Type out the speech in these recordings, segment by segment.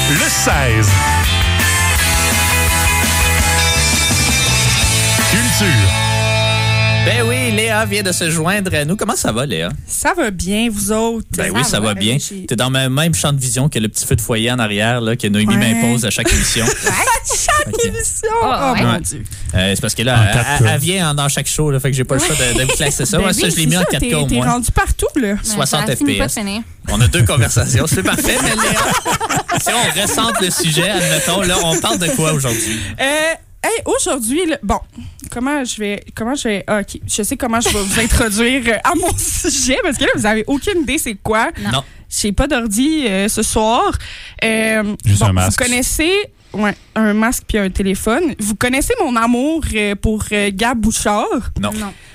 le 16. Culture. Ben oui, Léa vient de se joindre à nous. Comment ça va, Léa? Ça va bien, vous autres? Ben oui, ça va bien. T'es dans le même champ de vision que le petit feu de foyer en arrière là, que Noémie m'impose à chaque émission. Chaque émission! Oh mon Dieu! C'est parce que là, elle vient dans chaque show, là, fait que j'ai pas le choix de vous classer ça. Ben Moi, ça, je l'ai mis en 4K au T'es moins. rendu partout, là. 60 FPS. On a 2 conversations, c'est parfait, mais Léa, si on ressente le sujet, admettons, là, on parle de quoi aujourd'hui? Aujourd'hui, là, bon, comment je vais. OK, je sais comment je vais vous introduire à mon sujet, parce que là, vous avez aucune idée c'est quoi. Non. J'ai pas d'ordi ce soir. Juste un masque. Vous connaissez. Ouais, un masque puis un téléphone. Vous connaissez mon amour pour Gab Bouchard? Non.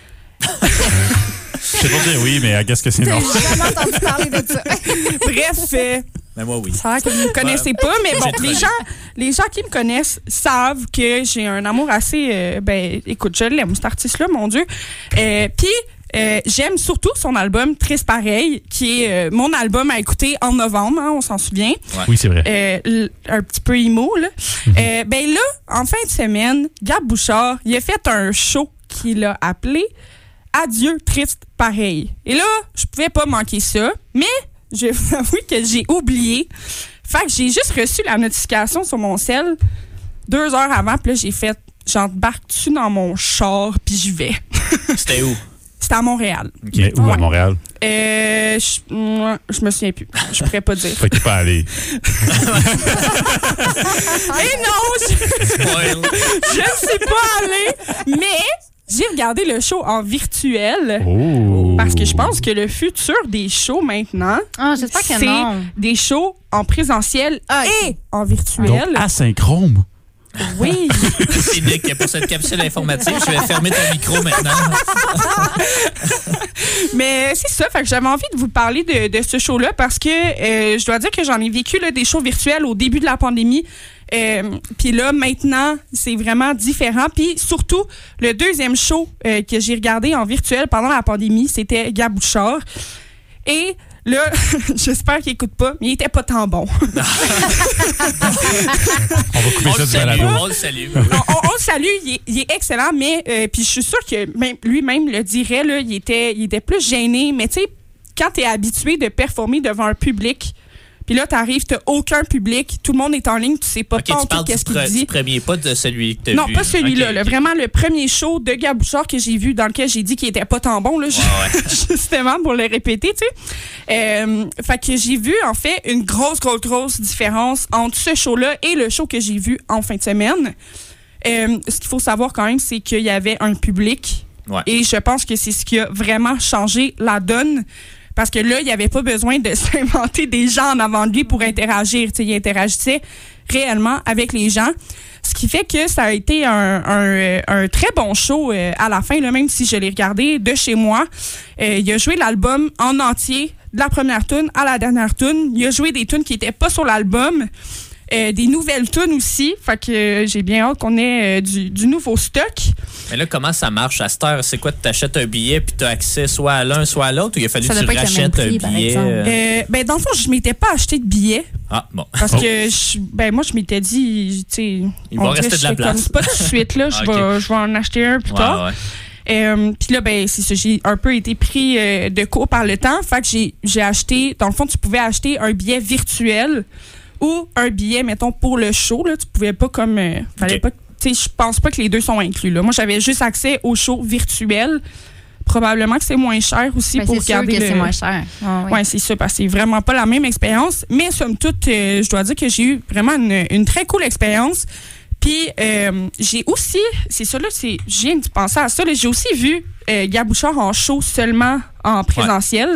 Je sais pas dire oui, mais qu'est-ce que c'est non? J'ai jamais entendu parler de ça. Bref, Mais moi, oui. ça a l'air que vous ne me connaissez pas, mais bon, les gens qui me connaissent savent que j'ai un amour assez... écoute, je l'aime, cet artiste-là, mon Dieu. Puis, j'aime surtout son album Triste Pareil, qui est mon album à écouter en novembre, hein, on s'en souvient. Ouais. Oui, c'est vrai. Un petit peu emo, là. Là, en fin de semaine, Gab Bouchard, il a fait un show qu'il a appelé Adieu, Triste Pareil. Et là, je pouvais pas manquer ça, mais je vais vous avouer que j'ai oublié. Fait que j'ai juste reçu la notification sur mon cell 2 heures avant, puis là, j'ai fait, j'embarque-tu dans mon char, puis j'y vais. C'était où? C'était à Montréal. Okay. Mais où à Montréal? Je me souviens plus. Je pourrais pas dire. Fait qu'il est pas allé. Et non! Je ne suis pas allée, mais j'ai regardé le show en virtuel. Oh! Parce que je pense que le futur des shows maintenant, j'espère que c'est non. des shows en présentiel et en virtuel. Donc, asynchrone. Oui. C'est Nick pour cette capsule informatique. Je vais fermer ton micro maintenant. Mais c'est ça, fait que j'avais envie de vous parler de ce show-là parce que je dois dire que j'en ai vécu là, des shows virtuels au début de la pandémie. Puis là, maintenant, c'est vraiment différent. Puis surtout, le deuxième show que j'ai regardé en virtuel pendant la pandémie, c'était Gab Bouchard. Et là, j'espère qu'il écoute pas, mais il était pas tant bon. On va couper ça du balado. On le salue. on le salue, il est excellent, mais puis je suis sûre que même, lui-même le dirait, là, il était plus gêné. Mais tu sais, quand tu es habitué de performer devant un public, puis là, t'arrives, t'as aucun public, tout le monde est en ligne, tu sais pas Tu parles qu'est-ce qu'il dit. du premier, pas de celui que t'as vu. Non, pas celui-là. Okay. Vraiment, le premier show de Gab Bouchard que j'ai vu, dans lequel j'ai dit qu'il était pas tant bon, là, justement, pour le répéter, tu sais. Fait que j'ai vu, en fait, une grosse différence entre ce show-là et le show que j'ai vu en fin de semaine. Ce qu'il faut savoir quand même, c'est qu'il y avait un public. Ouais. Et je pense que c'est ce qui a vraiment changé la donne. Parce que là, il n'y avait pas besoin de s'inventer des gens en avant de lui pour interagir. T'sais, il interagissait réellement avec les gens. Ce qui fait que ça a été un très bon show à la fin, là, même si je l'ai regardé de chez moi. Il a joué l'album en entier, de la première tune à la dernière tune. Il a joué des tunes qui n'étaient pas sur l'album. Des nouvelles tunes aussi. Fait que j'ai bien hâte qu'on ait du nouveau stock. Mais là, comment ça marche à cette heure? C'est quoi? Tu t'achètes un billet puis tu as accès soit à l'un, soit à l'autre? Ou il a fallu que tu rachètes un billet? Dans le fond, je m'étais pas acheté de billet. Ah, bon. Parce que moi, je m'étais dit, tu sais... Il va rester de la place. Comme, pas tout de suite, là. Je vais en acheter un plus tard. Ouais. Puis là, c'est ça, j'ai un peu été pris de court par le temps. Fait que j'ai acheté... Dans le fond, tu pouvais acheter un billet virtuel ou un billet, mettons, pour le show. Là. Tu pouvais pas comme... fallait pas... Tu sais, je pense pas que les deux sont inclus. Là. Moi, j'avais juste accès au show virtuel. Probablement que c'est moins cher aussi pour regarder c'est moins cher. Oui, c'est ça, parce que c'est vraiment pas la même expérience. Mais somme toute, je dois dire que j'ai eu vraiment une très cool expérience. Puis, j'ai aussi... C'est ça, là, je viens de penser à ça. Là, j'ai aussi vu Gab Bouchard en show seulement en présentiel.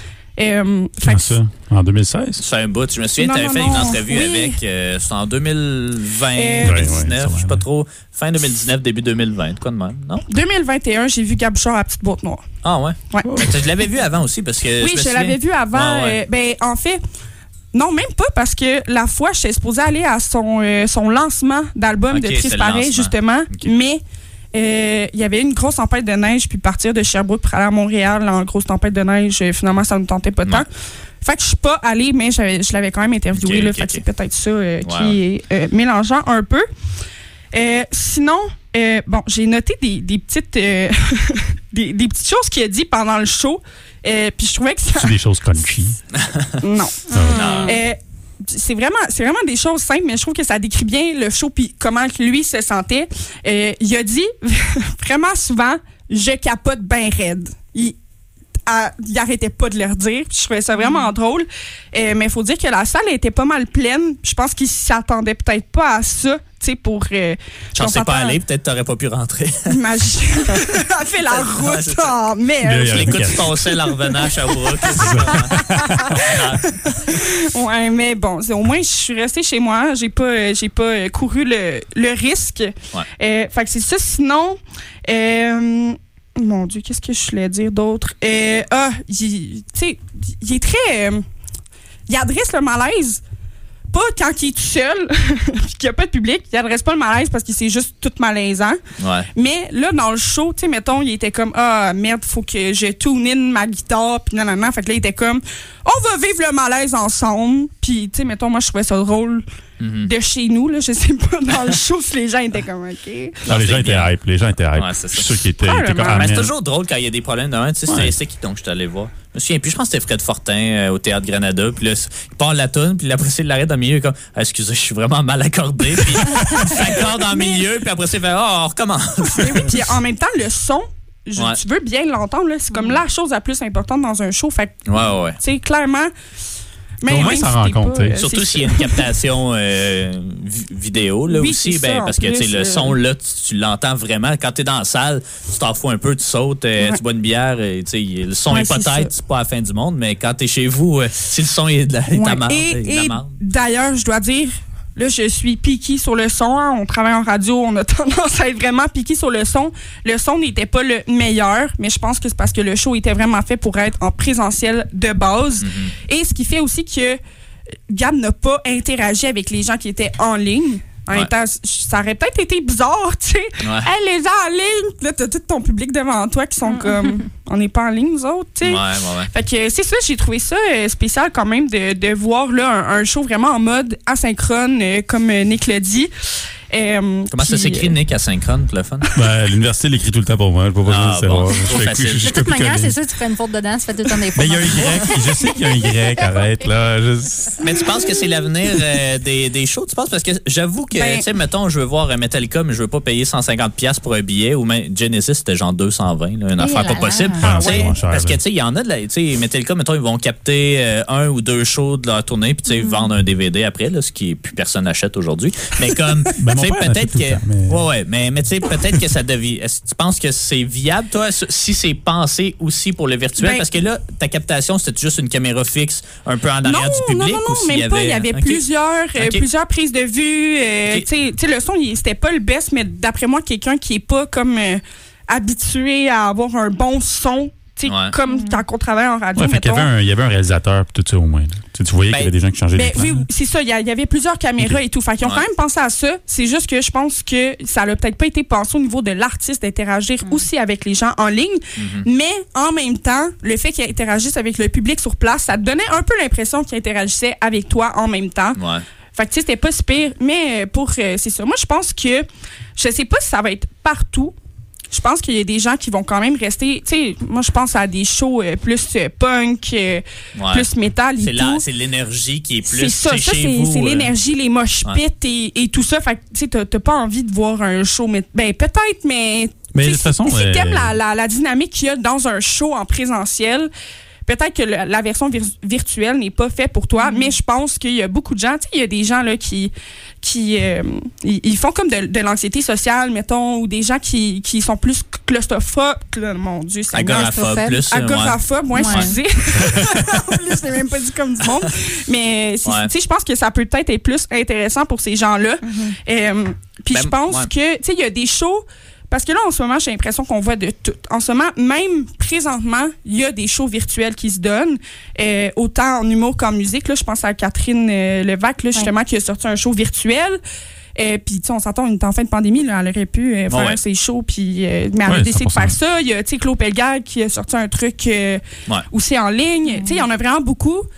Quand ça? En 2016? C'est un bout. Je me souviens, tu avais fait une entrevue avec... c'était en 2020, 2019, je sais pas trop. Fin 2019, début 2020, quoi de même, non? 2021, j'ai vu Gab Bouchard à Petite Boîte Noire. Ah ouais? Ouais. Mais je l'avais vu avant aussi, parce que... Oui, je l'avais vu avant. En fait... Non, même pas, parce que la fois, j'étais supposée aller à son lancement d'album de Triste Pareil, justement. Okay. Mais... il y avait une grosse tempête de neige, puis partir de Sherbrooke pour aller à Montréal en grosse tempête de neige, finalement, ça ne nous tentait pas tant. Fait que je suis pas allée, mais je l'avais quand même interviewé. Fait que c'est peut-être ça qui est mélangeant un peu. Sinon, j'ai noté des petites des petites choses qu'il a dit pendant le show. Puis je trouvais que ça... C'est des choses crunchy. Non. C'est vraiment des choses simples, mais je trouve que ça décrit bien le show puis comment lui se sentait. Il a dit vraiment souvent « Je capote ben raide ». Il arrêtait pas de le redire. Je trouvais ça vraiment drôle. Mais il faut dire que la salle était pas mal pleine. Je pense qu'il s'attendait peut-être pas à ça. Tu sais, pour. J'en sais pas aller, peut-être t'aurais pas pu rentrer. Imagine. Elle fait la route en merde. Je l'écoute sur ton sel en revenant à Sherbrooke. Ouais, mais bon, au moins, je suis restée chez moi. J'ai pas couru le risque. Ouais. Fait que c'est ça. Sinon. Mon Dieu, qu'est-ce que je voulais dire d'autre? Il est très... il adresse le malaise, pas quand il est tout seul, puis qu'il n'y a pas de public. Il adresse pas le malaise parce que c'est juste tout malaisant. Ouais. Mais là, dans le show, tu sais, mettons, il était comme « Ah, merde, faut que je tune in ma guitare. » Puis non. Fait que là, il était comme « On va vivre le malaise ensemble. » Puis, tu sais, mettons, moi, je trouvais ça drôle. De chez nous, là, je sais pas, dans le show, si les gens étaient comme OK. Non, les gens étaient hype. Ouais, je suis sûr qu'ils étaient comme mais c'est toujours drôle quand il y a des problèmes de même. Tu sais, c'est qui donc je suis allé voir? Je me souviens plus, je pense que c'était Fred Fortin au Théâtre Granada. Puis là, il part la toune, puis après, il l'arrête dans le milieu. Il est comme excusez, je suis vraiment mal accordé. Puis il s'accorde dans le milieu, puis après, il fait on recommence. Oui, puis en même temps, le son. Tu veux bien l'entendre, là, c'est comme la chose la plus importante dans un show. Fait que, ouais. Tu sais, clairement. Mais au moins, ça rend compte. Surtout s'il y a une captation vidéo là aussi, parce que le son là, tu l'entends vraiment. Quand tu es dans la salle, tu t'en fous un peu, tu sautes, tu bois une bière, le son est peut-être c'est pas la fin du monde, mais quand tu es chez vous, si le son est de la marde. Et d'ailleurs, je dois dire, là, je suis piquée sur le son. Hein. On travaille en radio, on a tendance à être vraiment piqué sur le son. Le son n'était pas le meilleur, mais je pense que c'est parce que le show était vraiment fait pour être en présentiel de base. Et ce qui fait aussi que Gab n'a pas interagi avec les gens qui étaient en ligne. En même temps, ça aurait peut-être été bizarre, tu sais. Hey, les gens en ligne, là, t'as tout ton public devant toi qui sont comme, on n'est pas en ligne, nous autres, tu sais. Ouais. Fait que c'est ça, j'ai trouvé ça spécial quand même de voir là un show vraiment en mode asynchrone, comme Nick l'a dit. Comment ça s'écrit, Nick, asynchrone, pour le fun? L'université l'écrit tout le temps pour moi. Je peux pas savoir. De toute manière, c'est ça, tu fais une faute dedans, tu fais tout le temps des fautes. Mais il y a un Y, je sais qu'il y a un Y, arrête, là. Mais tu penses que c'est l'avenir des shows, tu penses? Parce que j'avoue que, tu sais, mettons, je veux voir Metallica, mais je veux pas payer 150$ pour un billet, ou même Genesis, c'était genre 220, là, une affaire pas possible. Parce que, tu sais, il y en a, tu sais, Metallica, mettons, ils vont capter 1 ou 2 shows de leur tournée, puis, tu sais, vendre un DVD après, là, ce qui plus personne n'achète aujourd'hui. Mais comme, peut-être que mais tu sais, peut-être que ça devient. Est-ce que tu penses que c'est viable, toi, si c'est pensé aussi pour le virtuel? Parce que là, ta captation, c'était juste une caméra fixe un peu en arrière du public? Non, même pas. Il y avait plusieurs prises de vue. Tu sais, le son, c'était pas le best, mais d'après moi, quelqu'un qui est pas comme habitué à avoir un bon son. Comme quand on travaille en radio, il y avait un réalisateur tout ça au moins. Tu voyais qu'il y avait des gens qui changeaient d'écran. Oui, c'est ça. Il y avait plusieurs caméras et tout. Fait qu'ils ont quand même pensé à ça. C'est juste que je pense que ça n'a peut-être pas été pensé au niveau de l'artiste d'interagir aussi avec les gens en ligne. Mais en même temps, le fait qu'ils interagissent avec le public sur place, ça te donnait un peu l'impression qu'ils interagissaient avec toi en même temps. Fait que tu sais, c'était pas si pire. Mais c'est ça. Moi, je pense que je sais pas si ça va être partout. Je pense qu'il y a des gens qui vont quand même rester. Tu sais, moi, je pense à des shows plus punk, plus métal et tout. C'est l'énergie qui est plus. C'est ça, c'est l'énergie, les mosh pits et tout ça. Fait que, tu sais, t'as pas envie de voir un show. Peut-être, mais de toute façon. Si t'aimes la dynamique qu'il y a dans un show en présentiel, peut-être que la version virtuelle n'est pas faite pour toi, mais je pense qu'il y a beaucoup de gens. Tu sais, il y a des gens là qui ils font comme de l'anxiété sociale, mettons, ou des gens qui sont plus claustrophobes. Mon Dieu, c'est agoraphobes, excusez. En plus, je l'ai même pas dit comme du monde. Mais tu sais, je pense que ça peut peut-être être plus intéressant pour ces gens-là. Puis je pense que, tu sais, il y a des shows. Parce que là, en ce moment, j'ai l'impression qu'on voit de tout. En ce moment, même présentement, il y a des shows virtuels qui se donnent, autant en humour qu'en musique. Là, je pense à Catherine Levac, là, justement, qui a sorti un show virtuel. Puis, tu sais, on s'entend, on est en fin de pandémie, là, elle aurait pu faire ses shows, puis, mais elle a décidé de faire ça. Il y a, tu sais, Claude Pelgag qui a sorti un truc aussi en ligne. Tu sais, il y en a vraiment beaucoup.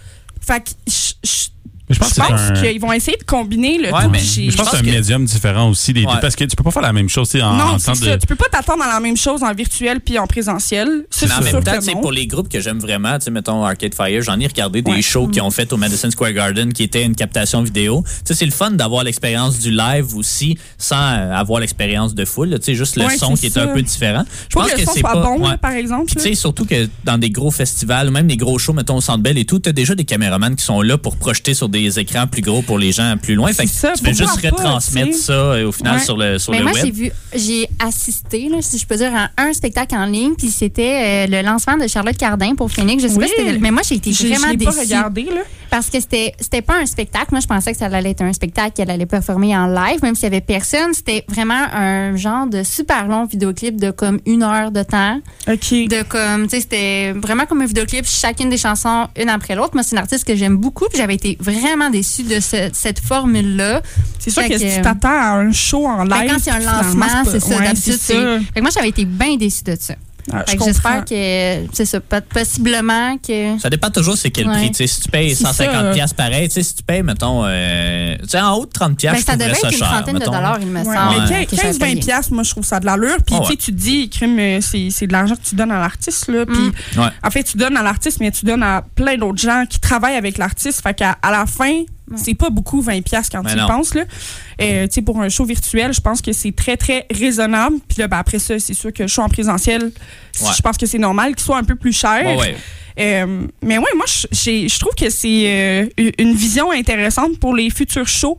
Fait que je pense qu'ils vont essayer de combiner le tout. Je pense que c'est un médium différent aussi. Parce que tu peux pas faire la même chose. Non, c'est ça. Tu peux pas t'attendre à la même chose en virtuel puis en présentiel. Mais en même temps, pour les groupes que j'aime vraiment, mettons Arcade Fire, j'en ai regardé des shows qu'ils ont fait au Madison Square Garden qui étaient une captation vidéo. C'est le fun d'avoir l'expérience du live aussi sans avoir l'expérience de foule. Juste le son qui est un peu différent. Je pense que le son soit bon, par exemple. Surtout que dans des gros festivals ou même des gros shows, mettons au Centre Bell et tout, tu as déjà des caméramans qui sont là pour projeter sur des écrans plus gros pour les gens plus loin. Fait que tu peux juste retransmettre ça au final sur le web. Moi, j'ai assisté, là, si je peux dire, à un spectacle en ligne, puis c'était le lancement de Charlotte Cardin pour Phoenix. Je sais pas si c'était... Mais moi, j'ai été vraiment déçue. Pas regardé, là. Parce que c'était pas un spectacle. Moi, je pensais que ça allait être un spectacle qu'elle allait performer en live, même s'il y avait personne. C'était vraiment un genre de super long vidéoclip de comme 1 heure de temps. OK. C'était vraiment comme un vidéoclip, chacune des chansons, une après l'autre. Moi, c'est une artiste que j'aime beaucoup, puis j'avais été vraiment déçue de cette formule-là. C'est sûr que si tu t'attends à un show en live... quand c'est un lancement, c'est ça, d'habitude. Fait que moi, j'avais été bien déçue de ça. J'espère que c'est ça, possiblement que... Ça dépend toujours c'est quel prix. Si tu payes 150$ pareil, si tu payes, mettons, en haut de 30$, ça devait être une trentaine de dollars, il me semble. Mais 15-20$, moi, je trouve ça de l'allure. Puis tu te dis, crime, c'est de l'argent que tu donnes à l'artiste. Puis en fait, tu donnes à l'artiste, mais tu donnes à plein d'autres gens qui travaillent avec l'artiste. Fait qu'à la fin... C'est pas beaucoup 20$ quand tu y penses. Pour un show virtuel, je pense que c'est très, très raisonnable. Puis là, après ça, c'est sûr que le show en présentiel, je pense que c'est normal qu'il soit un peu plus cher. Mais moi, je trouve que c'est une vision intéressante pour les futurs shows.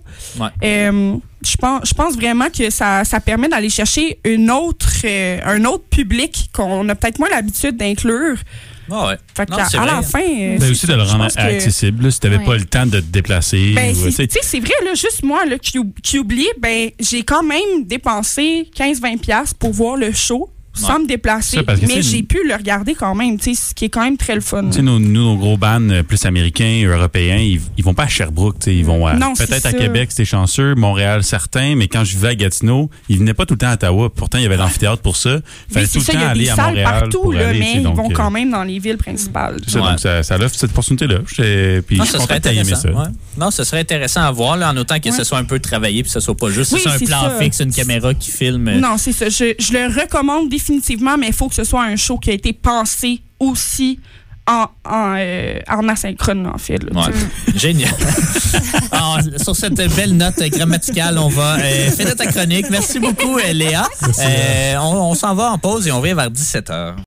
Je pense vraiment que ça permet d'aller chercher un autre public qu'on a peut-être moins l'habitude d'inclure. Fait à la fin. Mais aussi de le rendre accessible, si tu n'avais pas le temps de te déplacer. C'est vrai, là, juste moi là, qui oublie, j'ai quand même dépensé 15-20$ pour voir le show. Sans me déplacer, mais j'ai pu le regarder quand même, ce qui est quand même très le fun. Nos gros bands plus américains, européens, ils vont pas à Sherbrooke, ils vont peut-être à Québec, c'était chanceux, Montréal, certains, mais quand je vivais à Gatineau, ils venaient pas tout le temps à Ottawa. Pourtant, il y avait l'amphithéâtre pour ça. Il fallait tout le temps aller à Montréal partout, pour aller. Mais ils vont quand même dans les villes principales. Donc ça offre cette opportunité-là. Puis je suis content que tu aies aimé ça. Non, ce serait intéressant à voir, là, en autant que ce soit un peu travaillé puis que ce soit pas juste un plan fixe, une caméra qui filme. Non, c'est ça. Je le recommande définitivement, mais il faut que ce soit un show qui a été pensé aussi en asynchrone, en fait. Génial. Alors, sur cette belle note grammaticale, on va finir ta chronique. Merci beaucoup, Léa. On s'en va en pause et on revient vers 17h.